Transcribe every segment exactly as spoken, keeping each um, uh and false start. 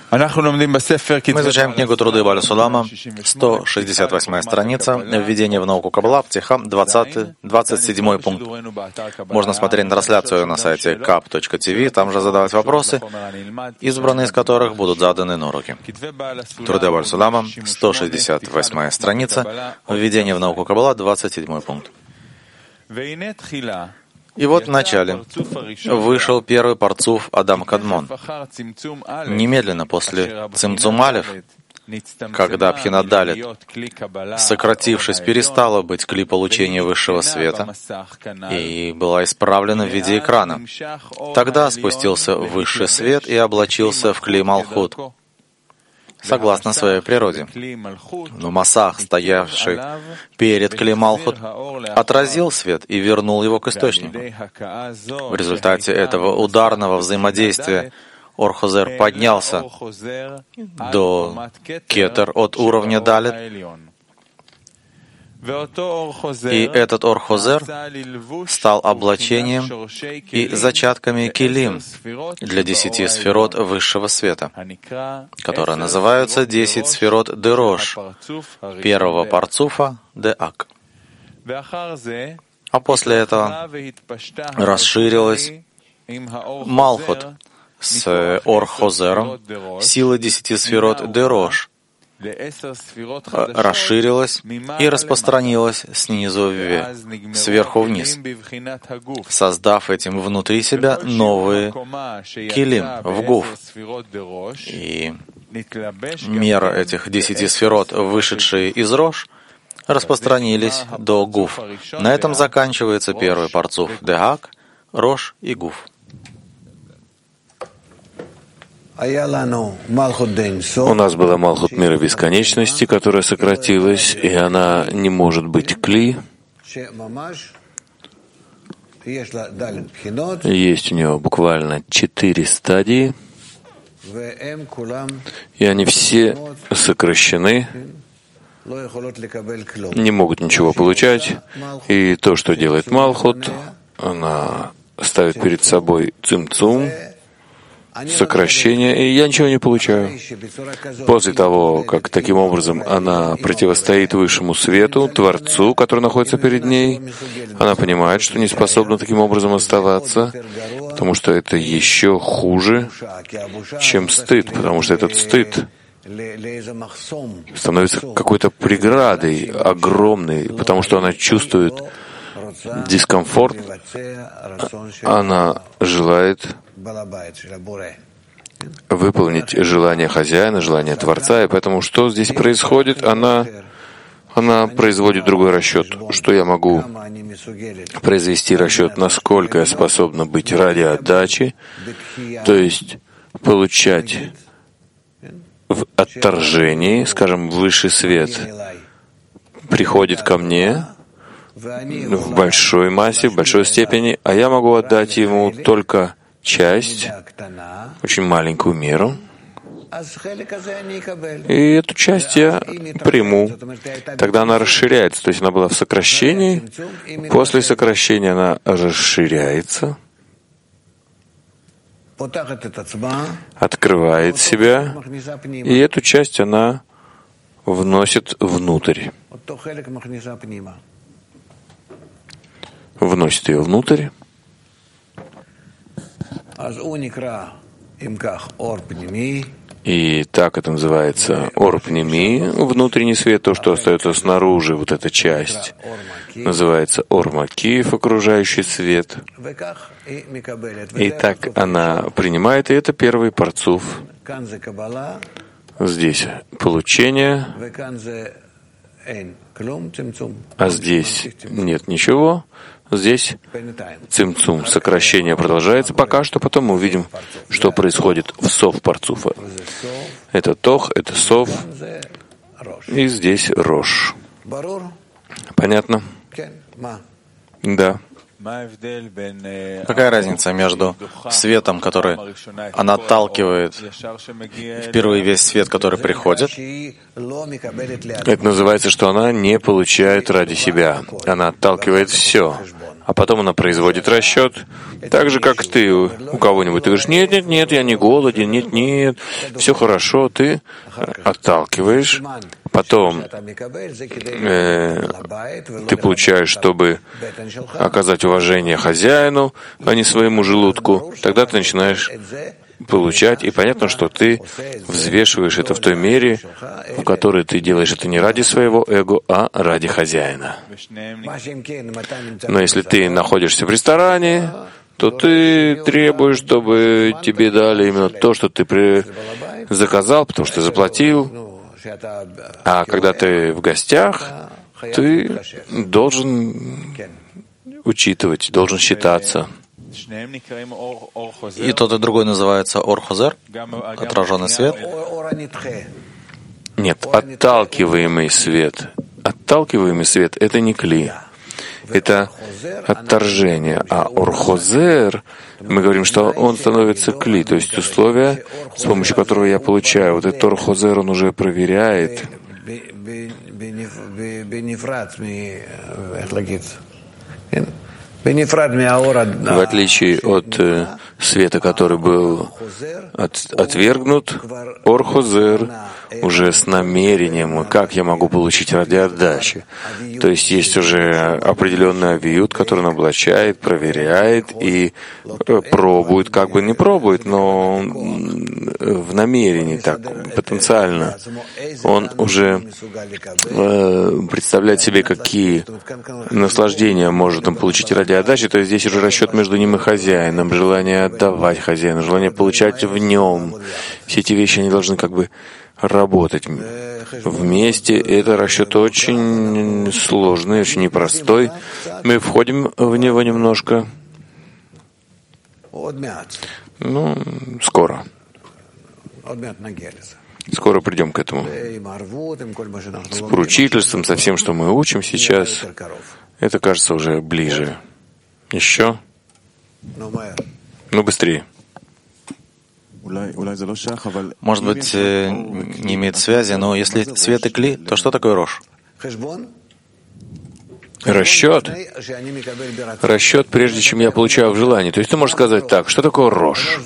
Мы изучаем книгу Труды Бааля Сулама, сто шестьдесят восьмая страница, введение в науку Каббала, Птиха, двадцатый, двадцать седьмой пункт. Можно смотреть на трансляцию на сайте кап точка ти ви, там же задавать вопросы, избранные из которых будут заданы на уроке. Труды Бааля Сулама, сто шестьдесят восьмая страница, введение в науку Каббала, двадцать седьмой пункт. И вот в начале вышел первый парцуф Адам Кадмон. Немедленно после Цимцум Алеф, когда Бхина Далет, сократившись, перестала быть кли получения высшего света и была исправлена в виде экрана, тогда спустился высший свет и облачился в кли Малхут, согласно своей природе. Но Масах, стоявший перед кли Малхут, отразил свет и вернул его к источнику. В результате этого ударного взаимодействия Ор-Хозер поднялся до Кетер от уровня Далет, и этот Ор-Хозер стал облачением и зачатками килим для десяти сферот высшего света, которые называются десять сферот Дерош, первого парцуфа Деак. А после этого расширилась Малхут с Ор-Хозером, сила десяти сферот Дерош, расширилась и распространилась снизу вверх, сверху вниз, создав этим внутри себя новые килим в гуф. И мера этих десяти сферот, вышедшие из Рош, распространились до гуф. На этом заканчивается первый парцуф Деак, Рош и гуф. У нас была Малхут мира бесконечности, которая сократилась, и она не может быть кли. Есть у нее буквально четыре стадии, и они все сокращены, не могут ничего получать. И то, что делает Малхут, она ставит перед собой цимцум, сокращение, и я ничего не получаю. После того, как таким образом она противостоит высшему свету, Творцу, который находится перед ней, она понимает, что не способна таким образом оставаться, потому что это еще хуже, чем стыд, потому что этот стыд становится какой-то преградой огромной, потому что она чувствует дискомфорт, она желает выполнить желание хозяина, желание Творца, и поэтому что здесь происходит? Она, она производит другой расчет, что я могу произвести расчет, насколько я способна быть ради отдачи, то есть получать в отторжении, скажем, высший свет приходит ко мне в большой массе, в большой степени, а я могу отдать ему только часть, очень маленькую меру, и эту часть я приму. Тогда она расширяется, то есть она была в сокращении, после сокращения она расширяется, открывает себя, и эту часть она вносит внутрь. Вносит ее внутрь. И так это называется Ор-Пними, внутренний свет, то, что остается снаружи, вот эта часть, называется Ор-Макиев, окружающий свет. И так она принимает, и это первый парцуф. Здесь получение, а здесь нет ничего. Здесь цимцум, сокращение продолжается пока что, потом мы увидим, что происходит в сов парцуфа. Это тох, это сов, и здесь рош. Понятно? Да. Какая разница между светом, который она отталкивает впервые весь свет, который приходит? Это называется, что она не получает ради себя. Она отталкивает все. А потом она производит расчет. Так же, как ты у кого-нибудь. Ты говоришь, нет, нет, нет, я не голоден, нет, нет, все хорошо. Ты отталкиваешь. Потом э, ты получаешь, чтобы оказать уважение хозяину, а не своему желудку. Тогда ты начинаешь получать, и понятно, что ты взвешиваешь это в той мере, в которой ты делаешь это не ради своего эго, а ради хозяина. Но если ты находишься в ресторане, то ты требуешь, чтобы тебе дали именно то, что ты при... заказал, потому что ты заплатил. А когда ты в гостях, ты должен учитывать, должен считаться. И тот, и другой называется ор-хозер, отраженный свет? Нет, отталкиваемый свет. Отталкиваемый свет — это не кли. Это отторжение. А ор-хозер, мы говорим, что он становится кли, то есть условие, с помощью которого я получаю. Вот этот ор-хозер, он уже проверяет. В отличие от э, света, который был от, отвергнут, ор-хозер уже с намерением, как я могу получить ради отдачи. То есть есть уже определенный авиют, который он облачает, проверяет и пробует, как бы не пробует, но в намерении так, потенциально. Он уже э, представляет себе, какие наслаждения может он получить ради отдачи. То есть здесь уже расчет между ним и хозяином, желание отдавать хозяину, желание получать в нем. Все эти вещи, они должны как бы работать вместе. Это расчет очень сложный, очень непростой. Мы входим в него немножко. Ну, скоро. Скоро придем к этому. С поручительством, со всем, что мы учим сейчас, это кажется уже ближе. Еще? Ну, быстрее. Может быть, не имеет связи, но если свет и кли, то что такое рош? Расчет. Расчет, прежде чем я получаю в желании. То есть ты можешь сказать так, что такое рош?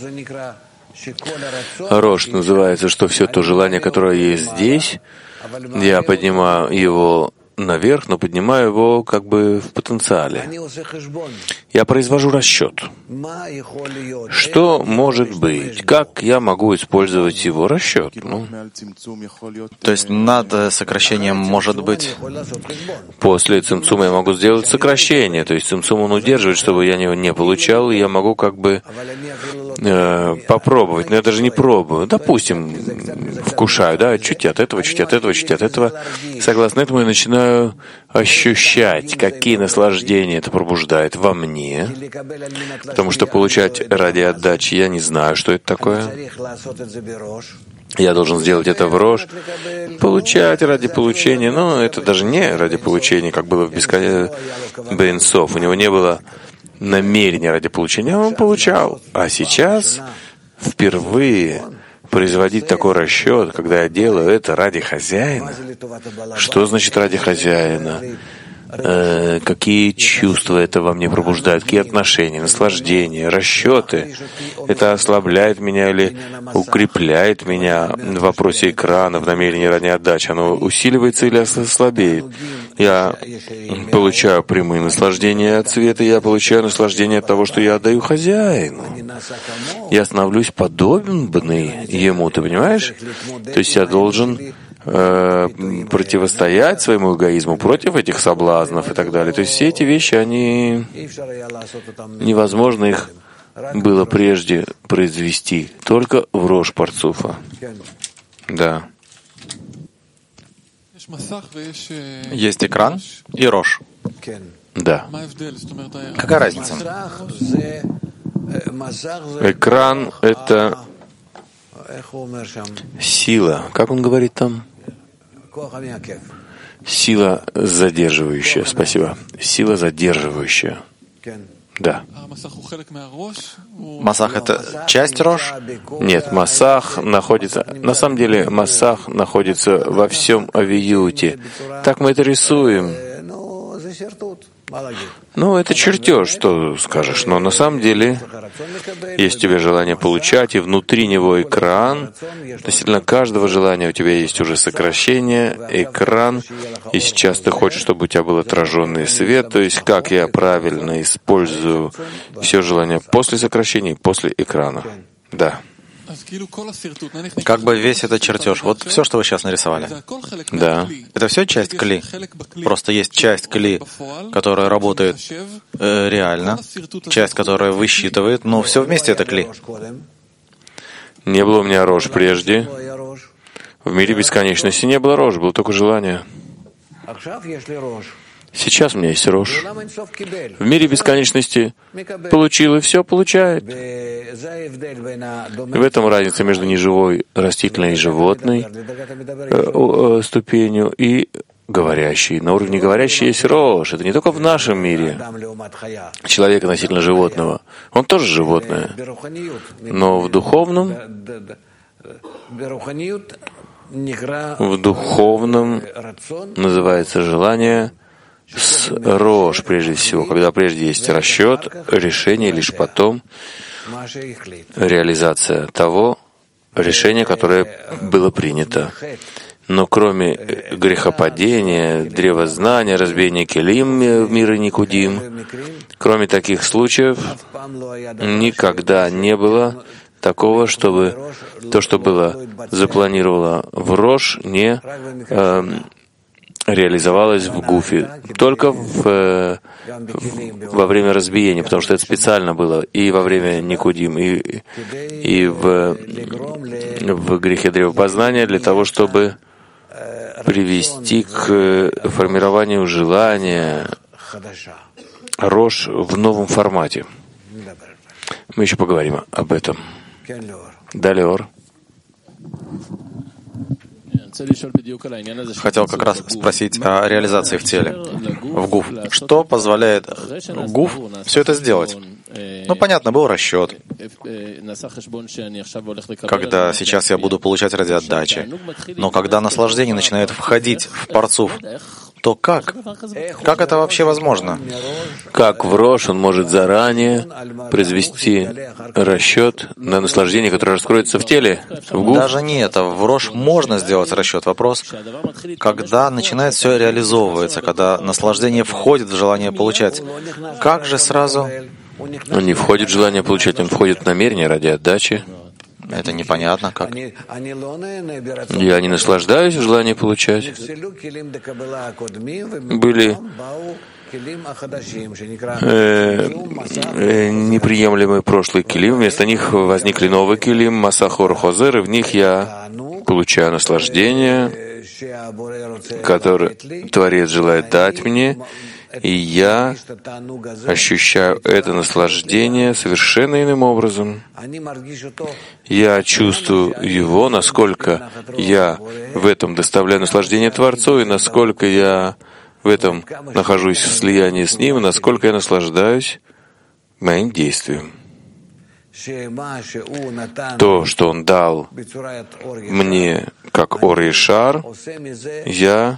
Рош называется, что все то желание, которое есть здесь, я поднимаю его наверх, но поднимаю его как бы в потенциале. Я произвожу расчет. Что может быть? Как я могу использовать его расчет? Ну, то есть над сокращением может быть... После цимцума я могу сделать сокращение. То есть цимцум он удерживает, чтобы я его не получал, и я могу как бы э, попробовать. Но я даже не пробую. Допустим, вкушаю, да, чуть от этого, чуть от этого, чуть от этого. Согласно этому я начинаю ощущать, какие наслаждения это пробуждает во мне, потому что получать ради отдачи я не знаю, что это такое. Я должен сделать это в рош, получать ради получения, но это даже не ради получения, как было в бескон... Бейнсов. У него не было намерения ради получения, он получал. А сейчас впервые производить такой расчет, когда я делаю это ради хозяина. Что значит ради хозяина? Э, какие чувства это во мне пробуждает, какие отношения, наслаждения, расчеты. Это ослабляет меня или укрепляет меня в вопросе экрана, в намерении ради отдачи. Оно усиливается или ослабеет. Я получаю прямые наслаждения от цвета, я получаю наслаждение от того, что я отдаю хозяину. Я становлюсь подобный ему, ты понимаешь? То есть я должен э, противостоять своему эгоизму против этих соблазнов и так далее. То есть все эти вещи, они невозможно их было прежде произвести, только в рош парцуфа. Да. Есть экран и рош. Да. Какая разница? Экран — это сила. Как он говорит там? Сила задерживающая. Спасибо. Сила задерживающая. Да. Масах — это часть рош? Нет, масах находится... На самом деле, масах находится во всем авиюте. Так мы это рисуем. Ну, это чертеж, что скажешь. Но на самом деле, есть у тебя желание получать, и внутри него экран. Относительно каждого желания у тебя есть уже сокращение, экран. И сейчас ты хочешь, чтобы у тебя был отраженный свет. То есть, как я правильно использую все желания после сокращения и после экрана. Да. Как бы весь этот чертеж, вот все, что вы сейчас нарисовали. Да. Это все часть кли. Просто есть часть кли, которая работает э, реально, часть, которая высчитывает, но все вместе это кли. Не было у меня рож прежде. В мире бесконечности не было рож, было только желание. Сейчас у меня есть рож. В мире бесконечности получил и все получает. В этом разница между неживой, растительной и животной э, э, ступенью и говорящей. На уровне говорящей есть рож. Это не только в нашем мире. Человек относительно животного. Он тоже животное. Но в духовном, в духовном называется желание с рож, прежде всего, когда прежде есть расчет, решение, лишь потом реализация того решения, которое было принято. Но кроме грехопадения, древознания, разбиения келим в мире Никудим, кроме таких случаев, никогда не было такого, чтобы то, что было запланировано в рож, не э, реализовалось в гуфе, только в, э, во время разбиения, потому что это специально было и во время Никудим, и, и в, в грехе древопознания для того, чтобы привести к формированию желания рож в новом формате. Мы еще поговорим об этом. Да, Леор. Хотел как раз спросить о реализации в теле, в гуф. Что позволяет гуф все это сделать? Ну, понятно, был расчет. Когда сейчас я буду получать ради отдачи. Но когда наслаждение начинает входить в парцуф, то как? Как это вообще возможно? Как в рож он может заранее произвести расчет на наслаждение, которое раскроется в теле, в гуф? Даже не это. В рож можно сделать расчет. Вопрос, когда начинает все реализовываться, когда наслаждение входит в желание получать. Как же сразу? Он не входит в желание получать, он входит в намерение ради отдачи. Это непонятно, как. Я не наслаждаюсь в желании получать. Были э, э, неприемлемые прошлые килим, вместо них возникли новые килим, масахор хозер, и в них я получаю наслаждение, которое Творец желает дать мне, и я ощущаю это наслаждение совершенно иным образом. Я чувствую его, насколько я в этом доставляю наслаждение Творцу, и насколько я в этом нахожусь в слиянии с Ним, и насколько я наслаждаюсь моим действием. То, что Он дал мне, как Ор и Шар, я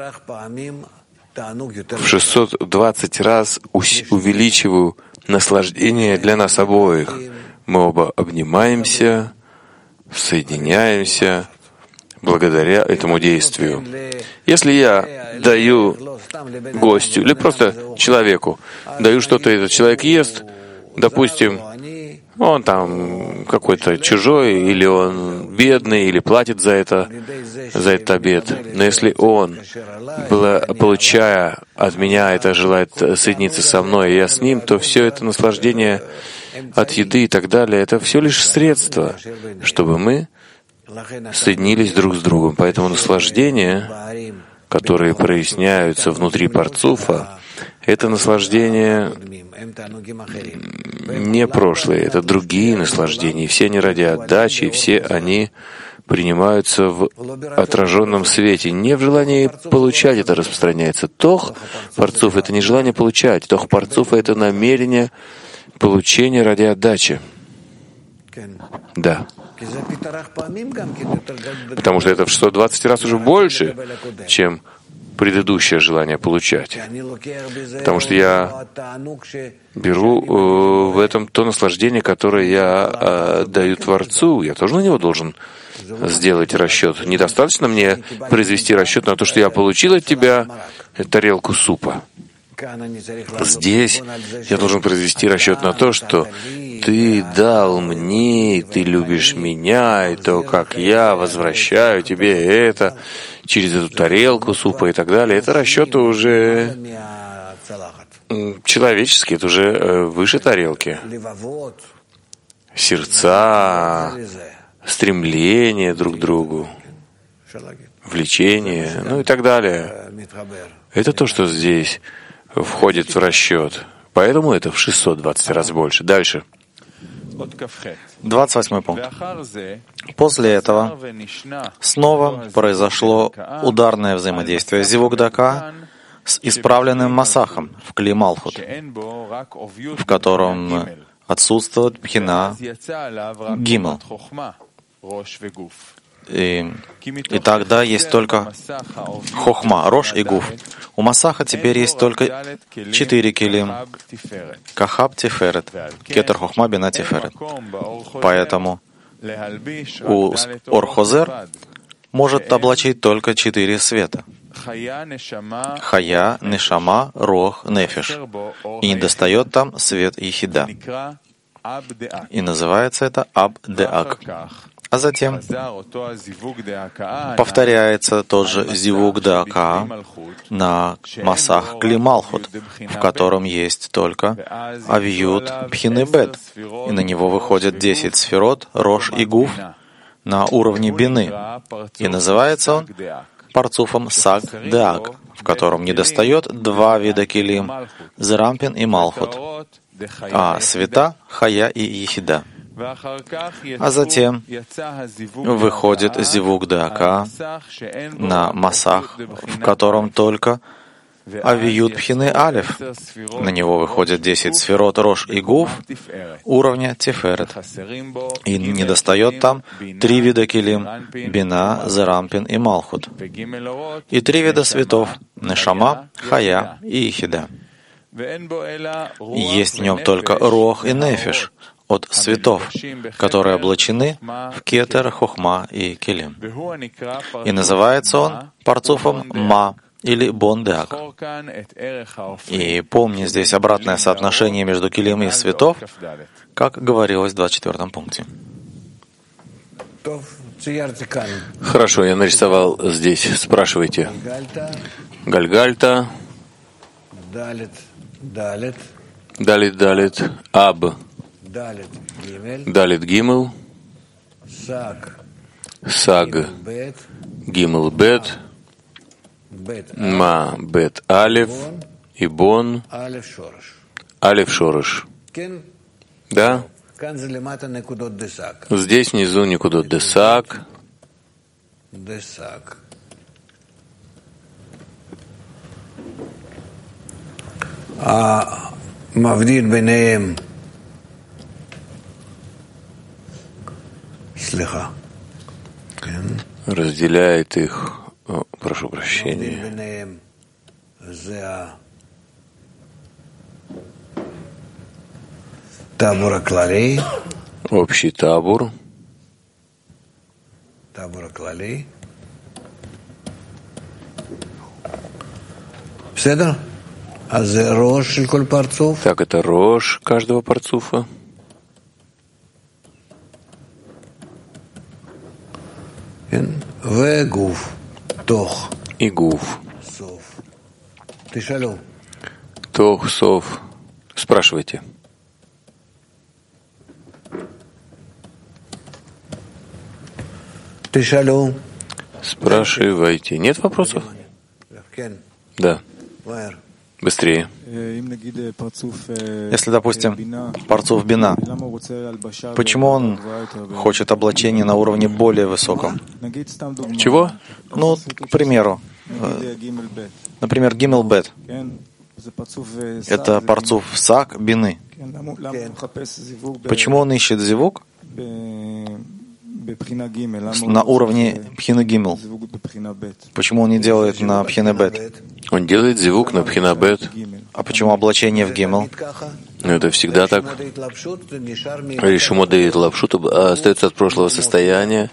в шестьсот двадцать раз увеличиваю наслаждение для нас обоих. Мы оба обнимаемся, соединяемся благодаря этому действию. Если я даю гостю или просто человеку, даю что-то, этот человек ест, допустим, он там какой-то чужой, или он бедный, или платит за это, за этот обед. Но если он, получая от меня это, желает соединиться со мной, и я с ним, то все это наслаждение от еды и так далее, это все лишь средство, чтобы мы соединились друг с другом. Поэтому наслаждения, которые проясняются внутри парцуфа, это наслаждения не прошлые, это другие наслаждения. И все они ради отдачи, и все они принимаются в отраженном свете. Не в желании получать это распространяется. Тох парцуф — это не желание получать. Тох парцуф — это намерение получения ради отдачи. Да. Потому что это в сто двадцать раз уже больше, чем предыдущее желание получать. Потому что я беру э, в этом то наслаждение, которое я э, даю Творцу. Я тоже на него должен сделать расчет. Недостаточно мне произвести расчет на то, что я получил от тебя тарелку супа. Здесь я должен произвести расчет на то, что ты дал мне, ты любишь меня, и то, как я возвращаю тебе это через эту тарелку супа и так далее. Это расчеты уже человеческие, это уже выше тарелки. Сердца, стремление друг к другу, влечение, ну и так далее. Это то, что здесь входит в расчет. Поэтому это в шестьсот двадцать раз больше. Дальше. двадцать восьмой пункт. После этого снова произошло ударное взаимодействие зивук-дака с исправленным масахом в кли Малхут, в котором отсутствует пхина гимел. И, и тогда есть только хохма, рош и гуф. У масаха теперь есть только четыре килим. Кахаб тиферет, кетер хохма бина тиферет. Поэтому у Орхозер может облачить только четыре света. Хая, нешама, рох, нефиш. И не достает там свет Ехида. И называется это аб-деак. А затем повторяется тот же зивук дака на масах кли Малхут, в котором есть только авиют пхины бет, и на него выходят десять сферот, рош и гуф на уровне бины, и называется он парцуфом саг деак, в котором недостает два вида килим — зерампин и Малхут, а света — хая и ехида. А затем выходит зивук дака на масах, в котором только авиют пхины алиф. На него выходят десять сферот, рош и гуф уровня тиферет. И недостает там три вида килим — бина, зерампин и Малхут. И три вида светов — нешама, хая и ехида. Есть в нем только рох и нефиш от светов, которые облачены в кетер, хохма и килим. И называется он парцуфом ма или бондеак. И помни здесь обратное соотношение между килим и светов, как говорилось в двадцать четвёртом пункте. Хорошо, я нарисовал здесь. Спрашивайте. Гальгальта. Далит, далит, аб. Далит гимел. Саг. Гимел бет. Ма бет алиф. И бон. Алиф шорыш. Да? Здесь внизу никудот десак. А мавдил бинеем. Слиха. Разделяет их, о, прошу прощения. Табур клали. Общий табур. Табур клали. Седер? А за рош коль парцуф? Так, это рош каждого парцуфа. В гуф. Тох. И гуф. Сов. Ты шалю. Тох, сов. Спрашивайте. Ты шалю. Спрашивайте. Нет вопросов? Да. Быстрее. Если, допустим, парцуф бина, почему он хочет облачение на уровне более высоком? Чего? Ну, к примеру, например, гимел бет. Это парцуф сак бины. Почему он ищет зивук на уровне пхина гимел? Почему он не делает на пхина бет? Он делает зивук на пхина бет. А почему облачение в гимел? Это всегда так. Ришимо Дейт Лапшут остается от прошлого состояния.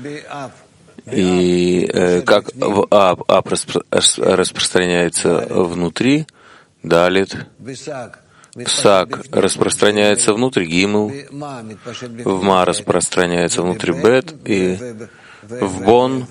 И э, как в ап, ап распро, распространяется внутри, далит. Сак распространяется внутрь гимел, в ма распространяется внутрь бет, и в бон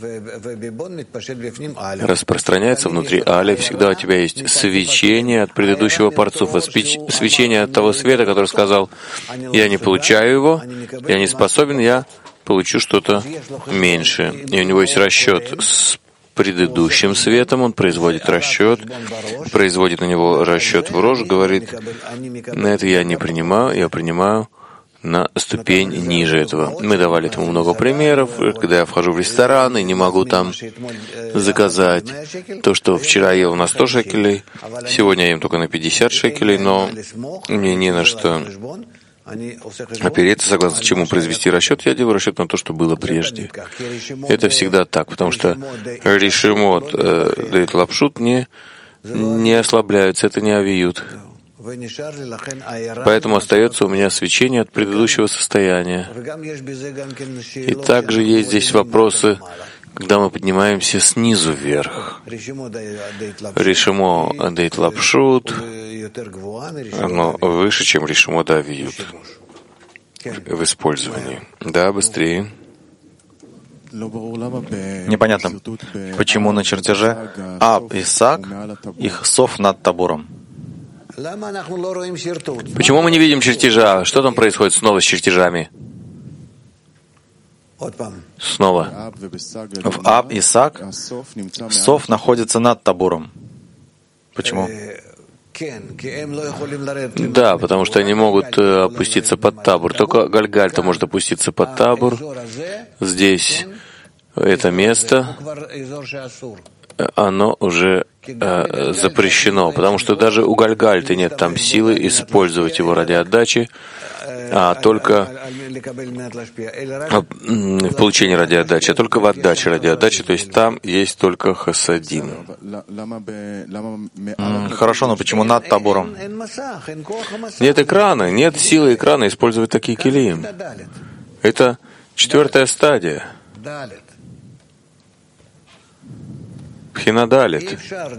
распространяется внутри али. Всегда у тебя есть свечение от предыдущего парцуфа, свечение от того света, который сказал: я не получаю его, я не способен, я получу что-то меньше. И у него есть расчет с предыдущим светом, он производит расчет, производит на него расчет в рожь, говорит: на это я не принимаю, я принимаю на ступень ниже этого. Мы давали этому много примеров. Когда я вхожу в ресторан и не могу там заказать то, что вчера ел на сто шекелей, сегодня я ем только на пятьдесят шекелей, но мне не на что опереться, согласно чему произвести расчет, я делаю расчет на то, что было прежде. Это всегда так, потому что решимот э, Дейт Лапшут не, не ослабляются, это не авиют. Поэтому остается у меня свечение от предыдущего состояния. И также есть здесь вопросы, когда мы поднимаемся снизу вверх. Решимо Дейт Лапшут, оно выше, чем решимо Давиют в использовании. Да, быстрее. Непонятно, почему на чертеже Ап и Сак их сов над табором. Почему мы не видим чертежа? Что там происходит снова с чертежами? Снова. В Ап и Сак сов находится над табором. Почему? Да, потому что они могут опуститься под табор. Только Гальгальта может опуститься под табор. Здесь это место, оно уже э, запрещено, потому что даже у Гальгальты нет там силы использовать его ради отдачи, а только в получении ради отдачи, а только в отдаче ради отдачи, то есть там есть только хасадим. Mm, хорошо, но почему над табором? Нет экрана, нет силы экрана использовать такие килим. Это четвертая стадия. Пхинадалит.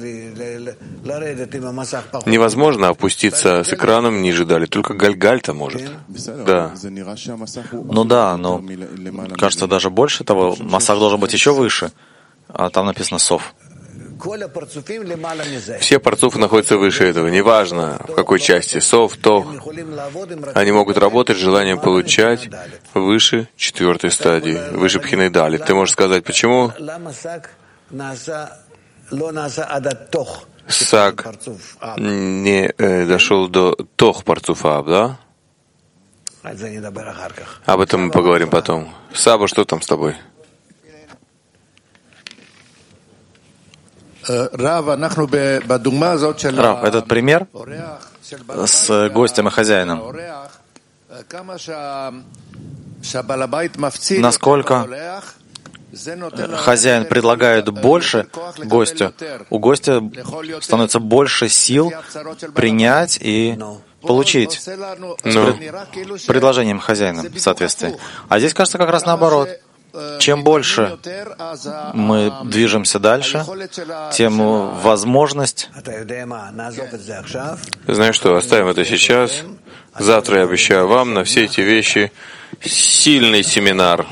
Невозможно опуститься с экраном ниже дали, только Гальгальта может. Да. Ну да, но кажется, даже больше того, масах должен быть еще выше, а там написано сов. Все парцуфы находятся выше этого, неважно в какой части, сов, тох. Они могут работать с желанием получать выше четвертой стадии, выше Пхинадалит. Ты можешь сказать, почему? Сак не э, дошел до тох парцуфа, да? Об этом мы поговорим потом. Саба, что там с тобой? Рав, этот пример с гостем и хозяином. Насколько хозяин предлагает больше гостю, у гостя становится больше сил принять и получить ну. с предложением хозяина в соответствии. А здесь кажется как раз наоборот. Чем больше мы движемся дальше, тем возможность... Знаешь что, оставим это сейчас. Завтра я обещаю вам на все эти вещи сильный семинар,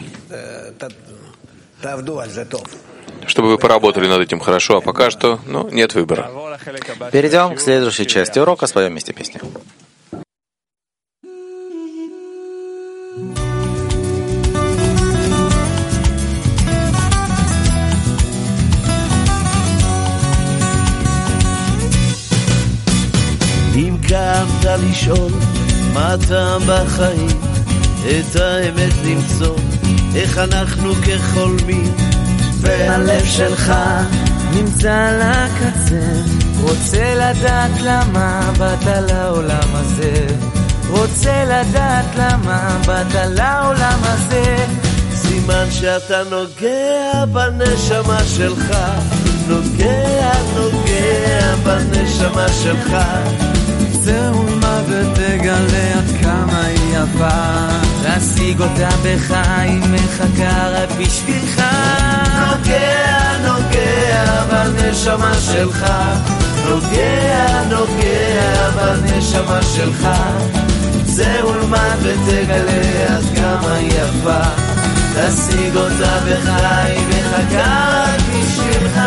чтобы вы поработали над этим хорошо, а пока что, ну, нет выбора. Перейдем к следующей части урока в своем месте песни. קמת לשאול מה הטעם בחיים, את האמת למצוא, איך אנחנו כחולמים, והלב שלך נמצא על הקצה, רוצה לדעת למה באת לעולם הזה, רוצה לדעת למה באת לעולם הזה. סימן שאתה נוגע בנשמה שלך, נוגע, נוגע בנשמה שלך. זהו מה ותגלה עד כמה היא יפה, להשיג אותה בך היא מחכה רק בשבילך. נוגע, נוגע בנשמה שלך, נוגע, נוגע בנשמה שלך. זהו מה ותגלה עד כמה היא יפה, להשיג אותה בך היא מחכה רק בשבילך.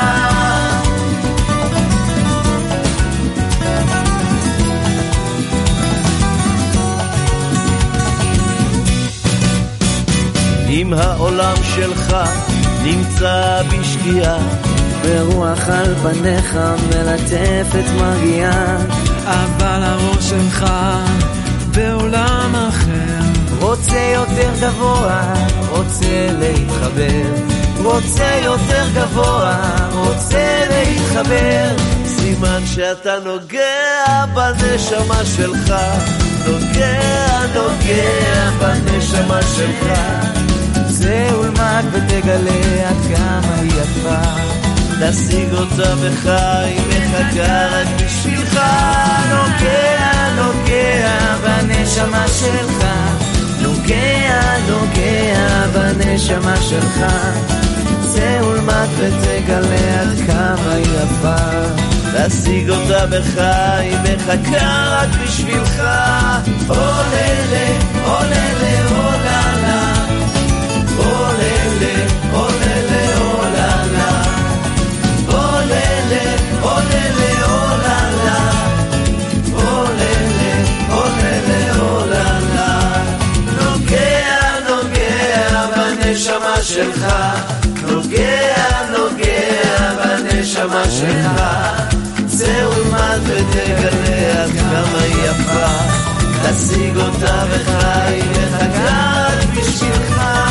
אם העולם שלך נמצא בשקיעה, ברוח על פניך מלטפת מגיעה, אבל הראש שלך בעולם אחר, רוצה יותר גבוה, רוצה להתחבר, רוצה יותר גבוה, רוצה להתחבר. סימן שאתה נוגע בנשמה שלך, נוגע, נוגע בנשמה שלך. זהו למד ותגלה עד כמה היא יפה, להשיג אותה בך היא מחכה רק בשבילך. נוגע, נוגע בנשמה שלך, נוגע, נוגע בנשמה שלך. זהו למד ותגלה עד כמה היא יפה, להשיג אותה בך היא מחכה רק בשבילך. עוללה, עוללה, עוללה, עוללה, עוללה, עוללה, עוללה, עוללה, עוללה, עוללה, עוללה, עוללה. נוגע, נוגע בנשמה שלך, נוגע, נוגע בנשמה שלך. זהו למד ותגלה עד כמה היא יפה, להשיג אותה בך היא מחכה רק בשבילך.